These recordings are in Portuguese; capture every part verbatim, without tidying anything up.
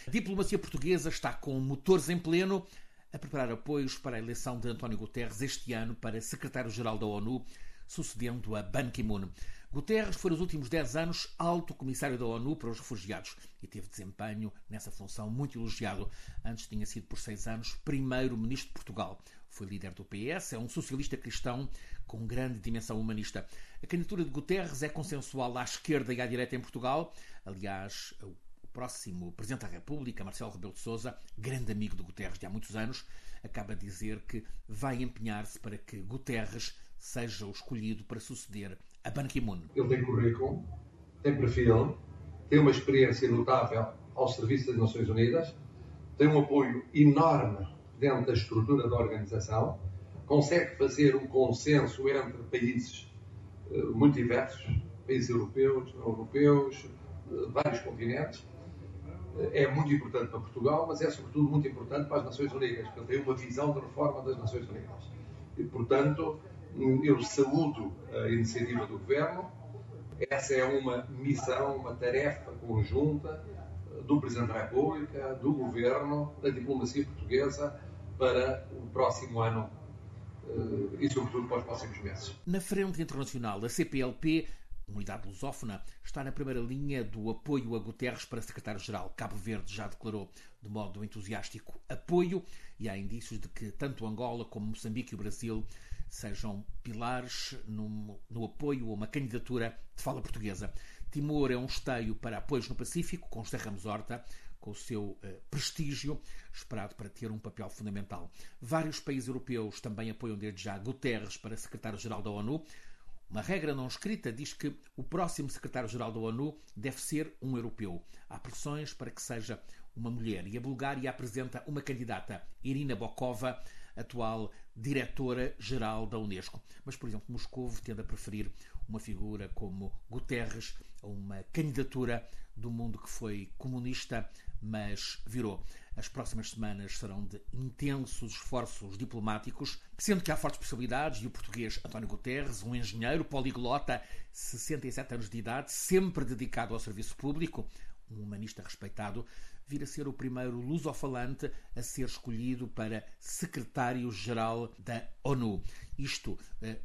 A diplomacia portuguesa está com motores em pleno a preparar apoios para a eleição de António Guterres este ano para secretário-geral da ONU, sucedendo a Ban Ki-moon. Guterres foi nos últimos dez anos alto comissário da ONU para os refugiados e teve desempenho nessa função muito elogiado. Antes tinha sido por seis anos primeiro-ministro de Portugal. Foi líder do P S, é um socialista cristão com grande dimensão humanista. A candidatura de Guterres é consensual à esquerda e à direita em Portugal. Aliás, o próximo Presidente da República, Marcelo Rebelo de Sousa, grande amigo de Guterres de há muitos anos, acaba de dizer que vai empenhar-se para que Guterres seja o escolhido para suceder a Ban Ki-moon. Ele tem currículo, tem perfil, tem uma experiência notável ao serviço das Nações Unidas, tem um apoio enorme dentro da estrutura da organização, consegue fazer um consenso entre países uh, muito diversos, países europeus, não europeus, uh, vários continentes. É muito importante para Portugal, mas é sobretudo muito importante para as Nações Unidas, porque ele tem uma visão de reforma das Nações Unidas. E, portanto, eu saúdo a iniciativa do Governo. Essa é uma missão, uma tarefa conjunta do Presidente da República, do Governo, da diplomacia portuguesa para o próximo ano e, sobretudo, para os próximos meses. Na frente internacional, a C P L P, Unidade Lusófona, está na primeira linha do apoio a Guterres para secretário-geral. Cabo Verde já declarou de modo entusiástico apoio e há indícios de que tanto Angola como Moçambique e o Brasil sejam pilares no, no apoio a uma candidatura de fala portuguesa. Timor é um esteio para apoios no Pacífico, com José Ramos Horta, com o seu uh, prestígio, esperado para ter um papel fundamental. Vários países europeus também apoiam desde já Guterres para secretário-geral da ONU. Uma regra não escrita diz que o próximo secretário-geral da ONU deve ser um europeu. Há pressões para que seja uma mulher e a Bulgária apresenta uma candidata, Irina Bokova, atual diretora-geral da Unesco. Mas, por exemplo, Moscou tende a preferir uma figura como Guterres a uma candidatura do mundo que foi comunista, mas virou. As próximas semanas serão de intensos esforços diplomáticos, sendo que há fortes possibilidades e o português António Guterres, um engenheiro poliglota, sessenta e sete anos de idade, sempre dedicado ao serviço público, um humanista respeitado, vir a ser o primeiro lusofalante a ser escolhido para secretário-geral da ONU. Isto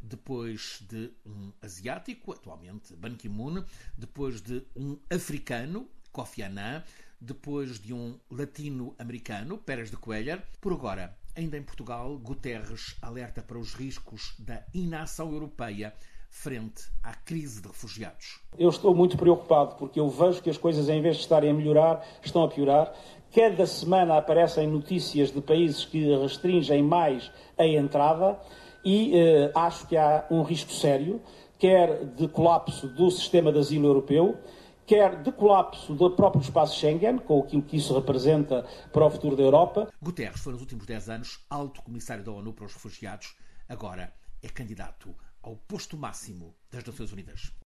depois de um asiático, atualmente Ban Ki-moon, depois de um africano, Kofi Annan, depois de um latino-americano, Pérez de Cuéllar. Por agora, ainda em Portugal, Guterres alerta para os riscos da inação europeia frente à crise de refugiados. Eu estou muito preocupado porque eu vejo que as coisas, em vez de estarem a melhorar, estão a piorar. Cada semana aparecem notícias de países que restringem mais a entrada e eh, acho que há um risco sério, quer de colapso do sistema de asilo europeu, quer de colapso do próprio espaço Schengen, com aquilo que isso representa para o futuro da Europa. Guterres foi nos últimos dez anos alto comissário da ONU para os refugiados, agora é candidato ao posto máximo das Nações Unidas.